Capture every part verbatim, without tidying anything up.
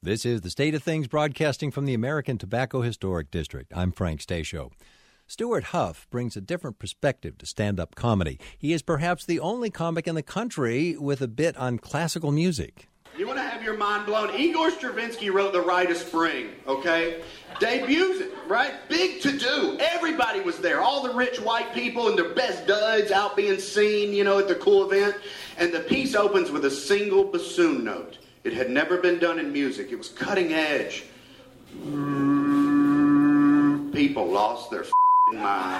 This is The State of Things, broadcasting from the American Tobacco Historic District. I'm Frank Stasio. Stuart Huff brings a different perspective to stand-up comedy. He is perhaps the only comic in the country with a bit on classical music. You want to have your mind blown? Igor Stravinsky wrote The Rite of Spring, okay? Debuts it, right? Big to-do. Everybody was there. All the rich white people and their best duds out being seen, you know, at the cool event. And the piece opens with a single bassoon note. It had never been done in music. It was cutting edge. People lost their f***ing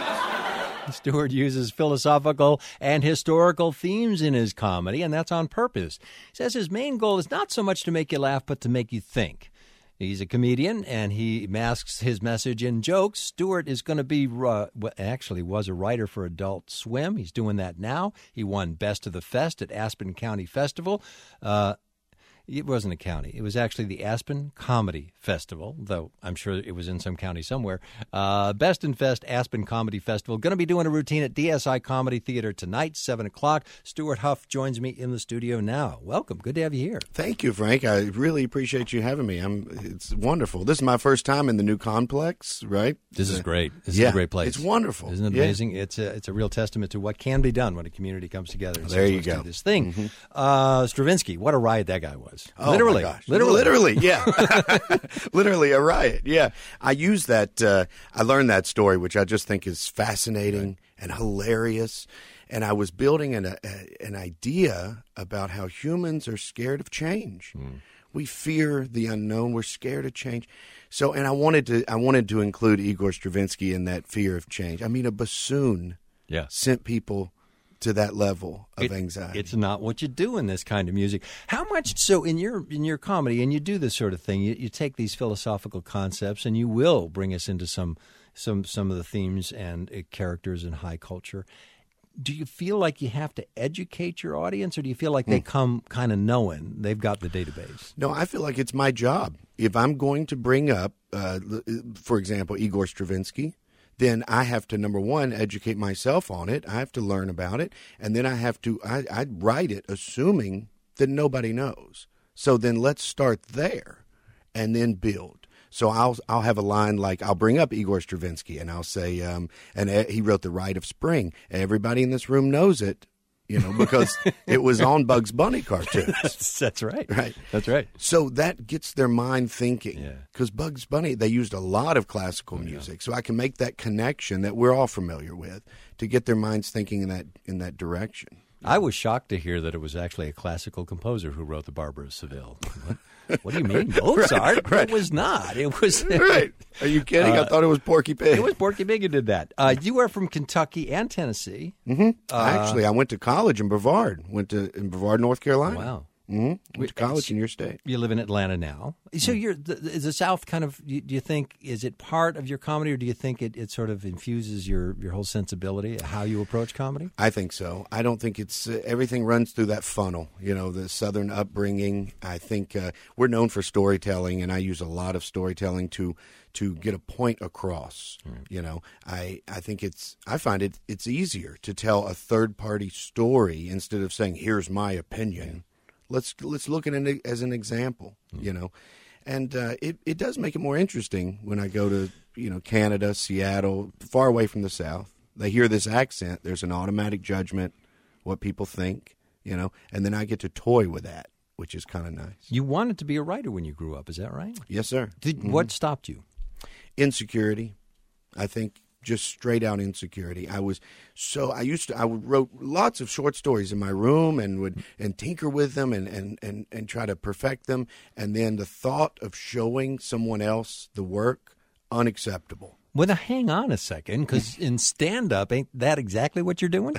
minds. Stuart uses philosophical and historical themes in his comedy, and that's on purpose. He says his main goal is not so much to make you laugh, but to make you think. He's a comedian, and he masks his message in jokes. Stuart is going to be, uh, actually was a writer for Adult Swim. He's doing that now. He won Best of the Fest at Aspen County Festival. Uh, It wasn't a county. It was actually the Aspen Comedy Festival, though I'm sure it was in some county somewhere. Uh, Best in Fest Aspen Comedy Festival. Going to be doing a routine at D S I Comedy Theater tonight, seven o'clock. Stuart Huff joins me in the studio now. Welcome. Good to have you here. Thank you, Frank. I really appreciate you having me. I'm. It's wonderful. This is my first time in the new complex, right? This is uh, great. This yeah, is a great place. It's wonderful. Isn't it yeah. amazing? It's a, it's a real testament to what can be done when a community comes together. And there says, you Let's go. do this thing. Mm-hmm. Uh, Stravinsky, what a riot that guy was. Oh, literally. My gosh. Literally. Literally, yeah. Literally a riot, yeah. I use that, uh, I learned that story, which I just think is fascinating right. and hilarious. And I was building an, a, an idea about how humans are scared of change. Mm. We fear the unknown. We're scared of change. So, and I wanted to, I wanted to include Igor Stravinsky in that fear of change. I mean, a bassoon yeah. sent people to that level of it, anxiety. It's not what you do in this kind of music. How much so in your in your comedy, and you do this sort of thing, you, you take these philosophical concepts and you will bring us into some some some of the themes and uh, characters in high culture. Do you feel like you have to educate your audience, or do you feel like they come kind of knowing they've got the database? No, I feel like it's my job. If I'm going to bring up, uh, for example, Igor Stravinsky, then I have to, number one, educate myself on it. I have to learn about it. And then I have to, I, I write it assuming that nobody knows. So then let's start there and then build. So I'll I'll have a line like, I'll bring up Igor Stravinsky and I'll say, um, and he wrote The Rite of Spring. Everybody in this room knows it. You know, because it was on Bugs Bunny cartoons. that's, that's right. Right. That's right. So that gets their mind thinking. Yeah. Because Bugs Bunny, they used a lot of classical music. Yeah. So I can make that connection that we're all familiar with to get their minds thinking in that in that direction. I was shocked to hear that it was actually a classical composer who wrote the Barber of Seville. What, what do you mean, Mozart? right, right. It was not. It was right. Are you kidding? Uh, I thought it was Porky Pig. It was Porky Pig who did that. Uh, you are from Kentucky and Tennessee. Mm-hmm. Uh, Actually, I went to college in Brevard. Went to in Brevard, North Carolina. Wow. Mm-hmm. Went to college in your state. You live in Atlanta now. So you're the, is the South kind of, do you think, is it part of your comedy, or do you think it, it sort of infuses your, your whole sensibility, how you approach comedy? I think so. I don't think it's, uh, everything runs through that funnel, you know, the Southern upbringing. I think uh, we're known for storytelling, and I use a lot of storytelling to to get a point across. Right. You know, I, I think it's, I find it it's easier to tell a third-party story instead of saying, here's my opinion. Yeah. Let's let's look at it as an example, you know, and uh, it it does make it more interesting when I go to, you know, Canada, Seattle, far away from the South. They hear this accent. There's an automatic judgment, what people think, you know, and then I get to toy with that, which is kind of nice. You wanted to be a writer when you grew up, is that right? Yes, sir. Did, mm-hmm. What stopped you? Insecurity, I think. Just straight out insecurity. I was so I used to I wrote lots of short stories in my room and would and tinker with them and, and, and, and try to perfect them. And then the thought of showing someone else the work, unacceptable. Well, now hang on a second, because in stand-up, ain't that exactly what you're doing?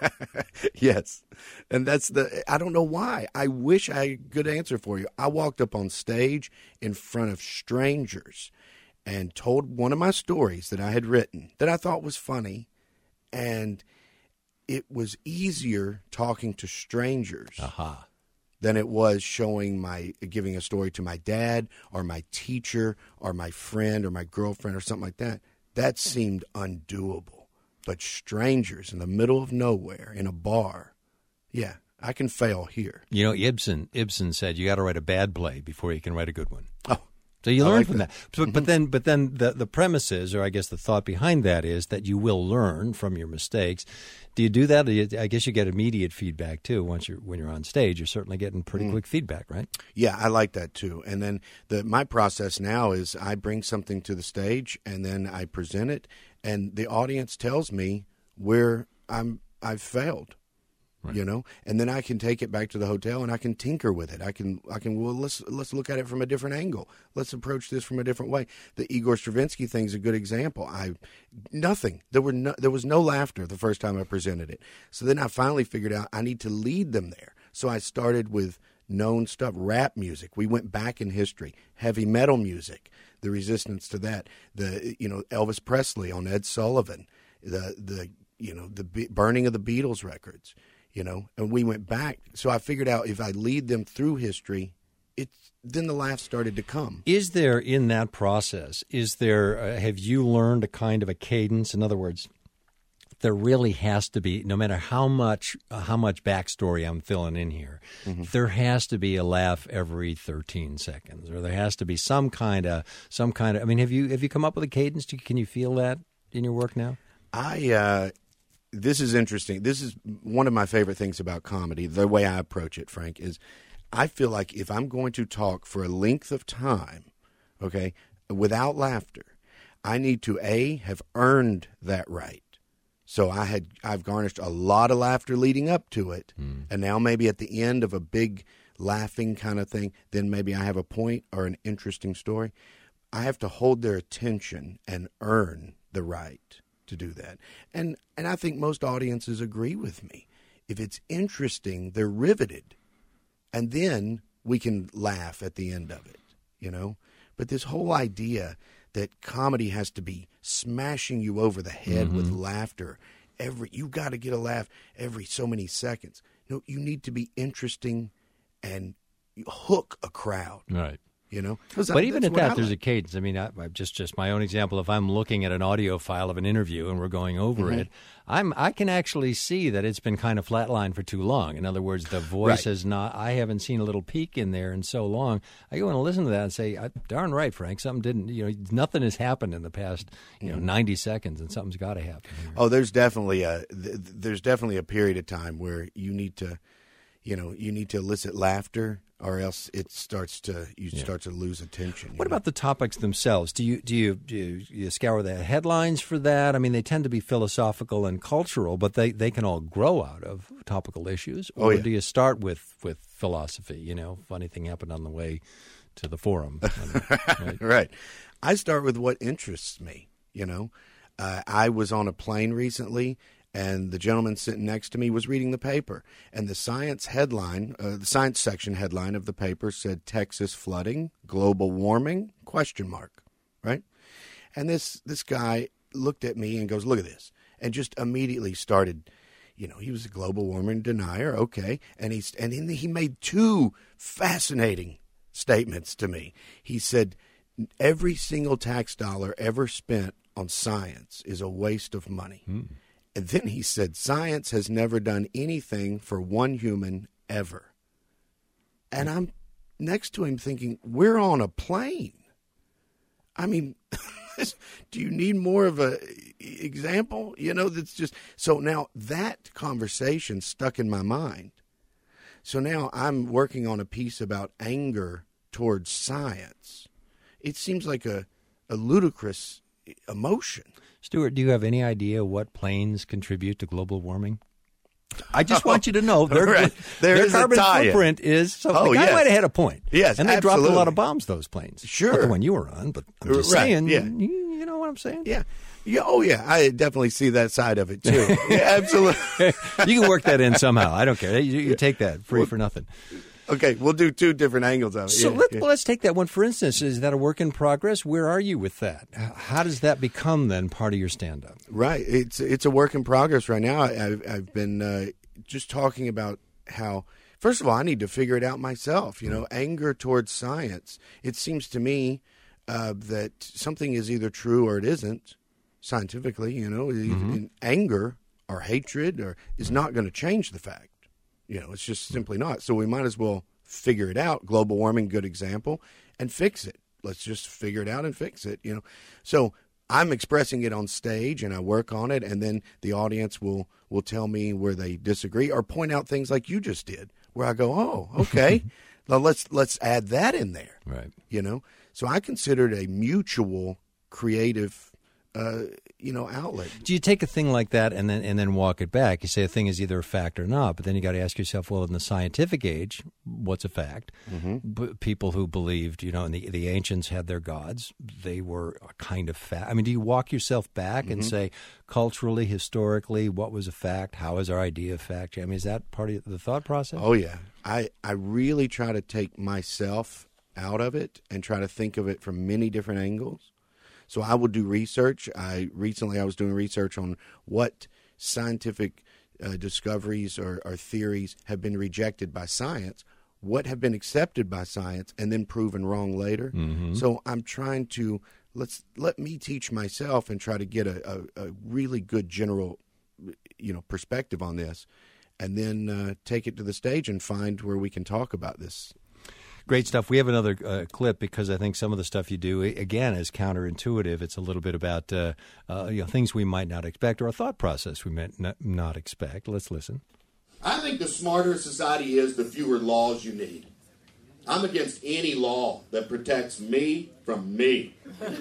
Yes. And that's the, I don't know why. I wish I had a good answer for you. I walked up on stage in front of strangers and told one of my stories that I had written that I thought was funny, and it was easier talking to strangers uh-huh. than it was showing my giving a story to my dad or my teacher or my friend or my girlfriend or something like that. That seemed undoable. But strangers in the middle of nowhere in a bar, yeah, I can fail here. You know, Ibsen Ibsen said you got to write a bad play before you can write a good one. Oh, so you I learn like from that. that. But, Mm-hmm. but then, but then the the premise is, or I guess the thought behind that is that you will learn from your mistakes. Do you do that? Do you, I guess you get immediate feedback too. Once you're when you're on stage, you're certainly getting pretty Mm. quick feedback, right? Yeah, I like that too. And then the my process now is I bring something to the stage and then I present it, and the audience tells me where I'm I've failed. Right. You know, and then I can take it back to the hotel and I can tinker with it. I can, I can. Well, let's let's look at it from a different angle. Let's approach this from a different way. The Igor Stravinsky thing is a good example. I nothing. There were no, there was no laughter the first time I presented it. So then I finally figured out I need to lead them there. So I started with known stuff, rap music. We went back in history, heavy metal music, the resistance to that. The you know Elvis Presley on Ed Sullivan, the the you know the be- burning of the Beatles records. You know, and we went back. So I figured out if I lead them through history, it's then the laughs started to come. Is there in that process? Is there? Uh, have you learned a kind of a cadence? In other words, there really has to be, no matter how much uh, how much backstory I'm filling in here, mm-hmm. there has to be a laugh every thirteen seconds, or there has to be some kind of some kind of. I mean, have you have you come up with a cadence? Can you feel that in your work now? I. Uh, This is interesting. This is one of my favorite things about comedy. The way I approach it, Frank, is I feel like if I'm going to talk for a length of time, okay, without laughter, I need to, A, have earned that right. So I had, I've garnished a lot of laughter leading up to it, mm. and now maybe at the end of a big laughing kind of thing, then maybe I have a point or an interesting story. I have to hold their attention and earn the right to do that. And and I think most audiences agree with me. If it's interesting, they're riveted. And then we can laugh at the end of it, you know? But this whole idea that comedy has to be smashing you over the head mm-hmm. with laughter, every you got to get a laugh every so many seconds. No, you need to be interesting and hook a crowd. Right. You know, but even at that, there's like. a cadence. I mean, I, I just just my own example. If I'm looking at an audio file of an interview and we're going over mm-hmm. it, I'm I can actually see that it's been kind of flatlined for too long. In other words, the voice right. has not. I haven't seen a little peak in there in so long. I go and listen to that and say, "Darn right, Frank, something didn't. You know, nothing has happened in the past, you know, mm-hmm. ninety seconds, and something's got to happen." Here. Oh, there's definitely a th- there's definitely a period of time where you need to, you know, you need to elicit laughter. Or else it starts to you yeah. start to lose attention. What know? about the topics themselves? Do you do you do you, you scour the headlines for that? I mean, they tend to be philosophical and cultural, but they, they can all grow out of topical issues. Or oh, yeah. do you start with, with philosophy? You know, funny thing happened on the way to the forum. right? right. I start with what interests me. You know, uh, I was on a plane recently. And the gentleman sitting next to me was reading the paper. And the science headline, uh, the science section headline of the paper said, Texas flooding, global warming, question mark, right? And this this guy looked at me and goes, look at this. And just immediately started, you know, he was a global warming denier, okay. And, he's, and he made two fascinating statements to me. He said, every single tax dollar ever spent on science is a waste of money. Hmm. And then he said, science has never done anything for one human ever. And I'm next to him thinking, we're on a plane. I mean, do you need more of a example? You know, that's just, so now that conversation stuck in my mind. So now I'm working on a piece about anger towards science. It seems like a, a ludicrous emotion. Stuart, do you have any idea what planes contribute to global warming? I just want you to know their, right. there their is carbon a footprint is. So oh, the guy yes. might have had a point. Yes, and they absolutely. dropped a lot of bombs. Those planes, sure, not the one you were on, but I'm just right. saying. Yeah. You, you know what I'm saying? Yeah. Yeah. Oh, yeah. I definitely see that side of it too. Yeah, absolutely. You can work that in somehow. I don't care. You, you take that free well, for nothing. Okay, we'll do two different angles of it. So yeah, let, yeah. well, let's take that one, for instance. Is that a work in progress? Where are you with that? How does that become, then, part of your stand-up? Right. It's it's a work in progress right now. I, I've, I've been uh, just talking about how, first of all, I need to figure it out myself. You know, anger towards science. It seems to me uh, that something is either true or it isn't, scientifically. You know, mm-hmm. anger or hatred or is not going to change the fact. You know, it's just simply not. So we might as well figure it out. Global warming, good example, and fix it. Let's just figure it out and fix it, you know. So I'm expressing it on stage, and I work on it, and then the audience will, will tell me where they disagree or point out things like you just did, where I go, oh, okay, well, let's let's add that in there, right? You know. So I consider it a mutual creative Uh, you know, outlet. Do you take a thing like that and then and then walk it back? You say a thing is either a fact or not, but then you got to ask yourself, well, in the scientific age, what's a fact? Mm-hmm. B- people who believed, you know, and the the ancients had their gods, they were a kind of fact. I mean, do you walk yourself back mm-hmm. and say, culturally, historically, what was a fact? How is our idea of fact? I mean, is that part of the thought process? Oh yeah, I I really try to take myself out of it and try to think of it from many different angles. So I will do research. I recently I was doing research on what scientific uh, discoveries or, or theories have been rejected by science, what have been accepted by science, and then proven wrong later. Mm-hmm. So I'm trying to let's let me teach myself and try to get a, a, a really good general, you know, perspective on this, and then uh, take it to the stage and find where we can talk about this. Great stuff. We have another uh, clip because I think some of the stuff you do, again, is counterintuitive. It's a little bit about uh, uh, you know, things we might not expect or a thought process we might not, not expect. Let's listen. I think the smarter society is, the fewer laws you need. I'm against any law that protects me from me.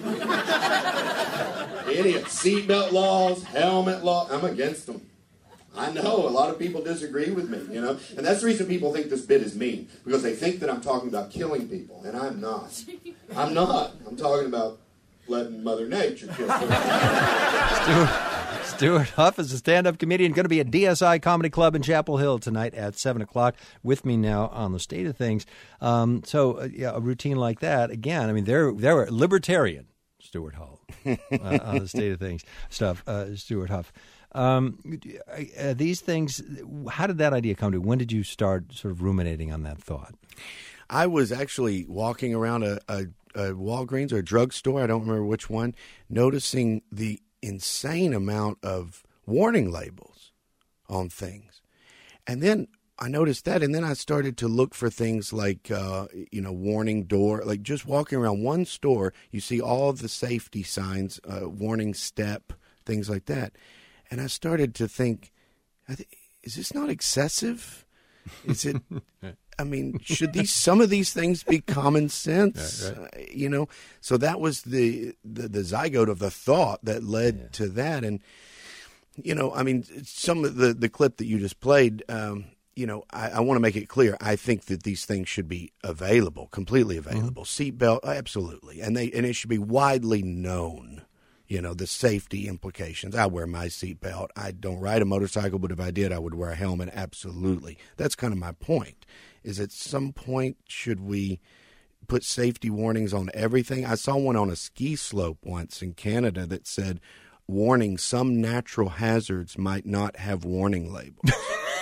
Any seatbelt laws, helmet law, I'm against them. I know a lot of people disagree with me, you know, and that's the reason people think this bit is mean, because they think that I'm talking about killing people, and I'm not. I'm not. I'm talking about letting Mother Nature kill people. Stuart, Stuart Huff is a stand-up comedian, going to be at D S I Comedy Club in Chapel Hill tonight at seven o'clock. With me now on the State of Things. Um, so, uh, yeah, a routine like that, again, I mean, they're they're libertarian, Stuart Huff, uh, on the State of Things stuff, uh, Stuart Huff. Um, uh, these things, how did that idea come to you? When did you start sort of ruminating on that thought? I was actually walking around a, a, a Walgreens or a drugstore, I don't remember which one, noticing the insane amount of warning labels on things. And then I noticed that, and then I started to look for things like, uh, you know, warning door, like just walking around one store, you see all of the safety signs, uh, warning step, things like that. And I started to think, is this not excessive? Is it, I mean, should these, some of these things be common sense? Right, right. Uh, you know, so that was the, the, the zygote of the thought that led yeah. to that. And, you know, I mean, some of the, the clip that you just played, um, you know, I, I want to make it clear. I think that these things should be available, completely available. Mm-hmm. Seatbelt, absolutely. And they, and it should be widely known. You know, the safety implications. I wear my seatbelt. I don't ride a motorcycle, but if I did, I would wear a helmet. Absolutely. That's kind of my point, is at some point should we put safety warnings on everything? I saw one on a ski slope once in Canada that said, warning, some natural hazards might not have warning labels.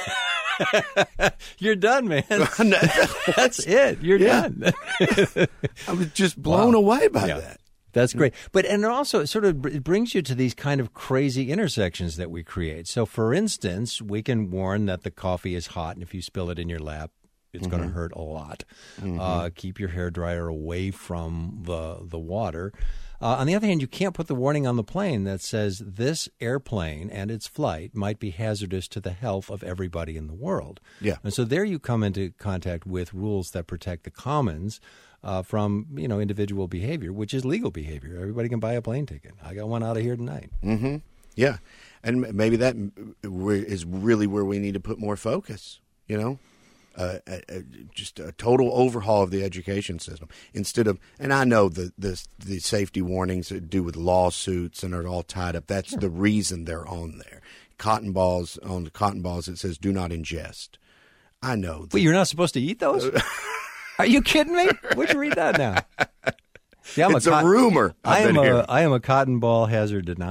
You're done, man. That's it. You're yeah. done. I was just blown wow. away by yeah. that. That's great. But and also it sort of it brings you to these kind of crazy intersections that we create. So, for instance, we can warn that the coffee is hot, and if you spill it in your lap, it's mm-hmm. going to hurt a lot. Mm-hmm. Uh, keep your hairdryer away from the the water. Uh, on the other hand, you can't put the warning on the plane that says this airplane and its flight might be hazardous to the health of everybody in the world. Yeah. And so there you come into contact with rules that protect the commons uh, from, you know, individual behavior, which is legal behavior. Everybody can buy a plane ticket. I got one out of here tonight. Mm-hmm. Yeah. And maybe that is really where we need to put more focus, you know? Uh, a, a, just a total overhaul of the education system instead of, and I know the the, the safety warnings that do with lawsuits and are all tied up. That's sure. the reason they're on there. Cotton balls, on the cotton balls, it says do not ingest. I know. Wait, you're not supposed to eat those? Are you kidding me? Where'd you read that now? See, I'm it's a, a cotton, rumor. I am a, I am a cotton ball hazard denier.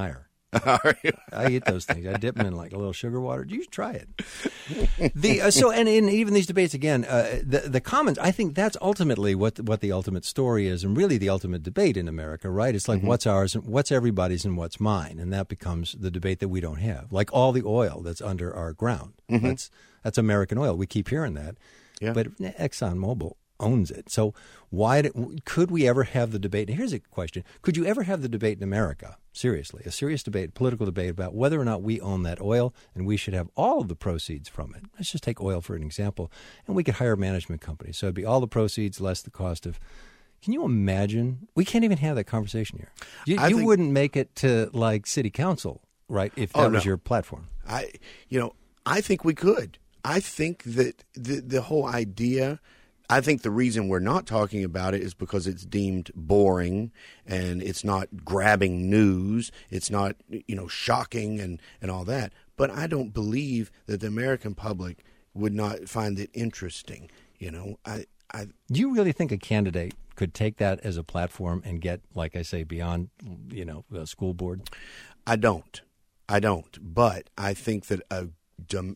I eat those things. I dip them in like a little sugar water. You should try it. The uh, so and in even these debates again, uh, the the commons. I think that's ultimately what what the ultimate story is, and really the ultimate debate in America, right? It's like mm-hmm. what's ours, and what's everybody's, and what's mine, and that becomes the debate that we don't have. Like all the oil that's under our ground. Mm-hmm. That's that's American oil. We keep hearing that, yeah. But ExxonMobil owns it. So why did, could we ever have the debate? And here's a question. Could you ever have the debate in America, seriously, a serious debate, political debate about whether or not we own that oil and we should have all of the proceeds from it? Let's just take oil for an example. And we could hire a management company. So it'd be all the proceeds less the cost of. Can you imagine? We can't even have that conversation here. You, you think, wouldn't make it to like city council, right, if that oh, was no. your platform. I, you know, I think we could. I think that the the whole idea – I think the reason we're not talking about it is because it's deemed boring and it's not grabbing news. It's not, you know, shocking and, and all that. But I don't believe that the American public would not find it interesting. You know, I, I. Do you really think a candidate could take that as a platform and get, like I say, beyond, you know, the school board? I don't. I don't. But I think that a dumb.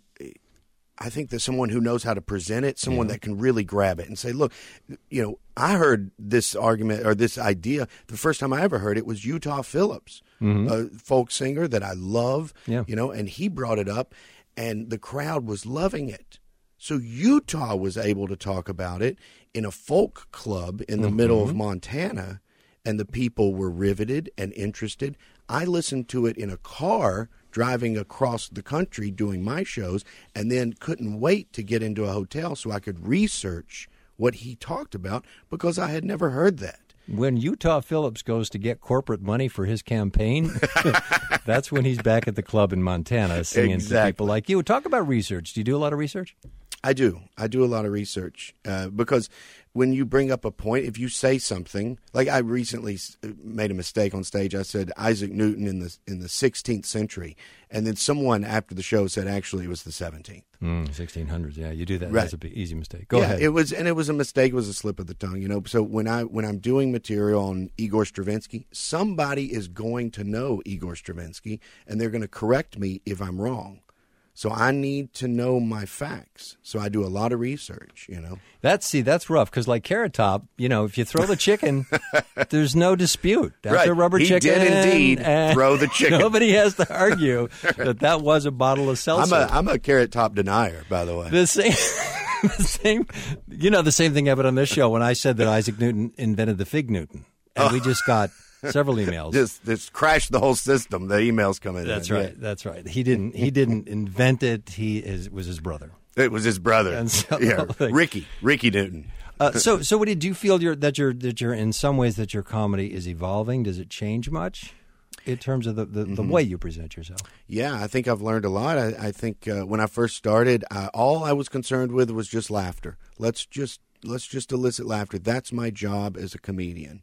I think that someone who knows how to present it, someone yeah. that can really grab it and say, look, you know, I heard this argument or this idea. The first time I ever heard it was Utah Phillips, mm-hmm. a folk singer that I love, yeah. you know, and he brought it up and the crowd was loving it. So Utah was able to talk about it in a folk club in the mm-hmm. middle of Montana, and the people were riveted and interested. I listened to it in a car driving across the country doing my shows, and then couldn't wait to get into a hotel so I could research what he talked about because I had never heard that. When Utah Phillips goes to get corporate money for his campaign, that's when he's back at the club in Montana singing exactly. to people like you. Talk about research. Do you do a lot of research? I do. I do a lot of research uh, because when you bring up a point, if you say something, like I recently made a mistake on stage. I said Isaac Newton in the in the sixteenth century, and then someone after the show said actually it was the seventeenth. Mm, sixteen hundreds. Yeah, you do that. Right. That's an easy mistake. Go yeah, ahead. It was, and it was a mistake. It was a slip of the tongue, you know. So when I when I'm doing material on Igor Stravinsky, somebody is going to know Igor Stravinsky, and they're going to correct me if I'm wrong. So I need to know my facts. So I do a lot of research, you know. That's see, that's rough because, like Carrot Top, you know, if you throw the chicken, there's no dispute. That's right. a rubber he chicken. He did indeed throw the chicken. Nobody has to argue that that was a bottle of seltzer. I'm a, I'm a Carrot Top denier, by the way. The same, the same, you know, the same thing happened on this show when I said that Isaac Newton invented the Fig Newton, and oh. we just got several emails. Just, just crashed the whole system. The emails coming in. That's right. Yeah. That's right. He didn't. He didn't invent it. He is, was his brother. It was his brother. And so, yeah, Ricky. Ricky Newton. uh, so, so, what did you feel? You're, that you're that you're in some ways that your comedy is evolving. Does it change much in terms of the, the, mm-hmm. the way you present yourself? Yeah, I think I've learned a lot. I, I think uh, when I first started, I, all I was concerned with was just laughter. Let's just let's just elicit laughter. That's my job as a comedian,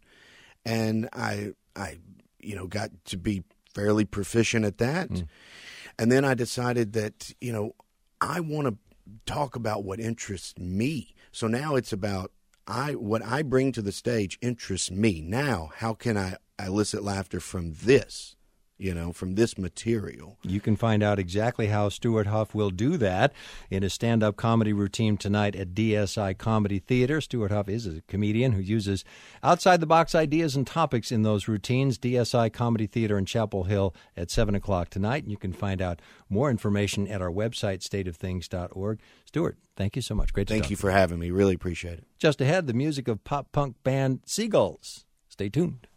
and I I. you know, got to be fairly proficient at that. Mm. And then I decided that, you know, I want to talk about what interests me. So now it's about I what I bring to the stage interests me. Now, how can I elicit laughter from this? You know, from this material. You can find out exactly how Stuart Huff will do that in his stand-up comedy routine tonight at D S I Comedy Theater. Stuart Huff is a comedian who uses outside-the-box ideas and topics in those routines. D S I Comedy Theater in Chapel Hill at seven o'clock tonight. And you can find out more information at our website, state of things dot org. Stuart, thank you so much. Great to Thank talk you for having me. Really appreciate it. Just ahead, the music of pop-punk band Seagulls. Stay tuned.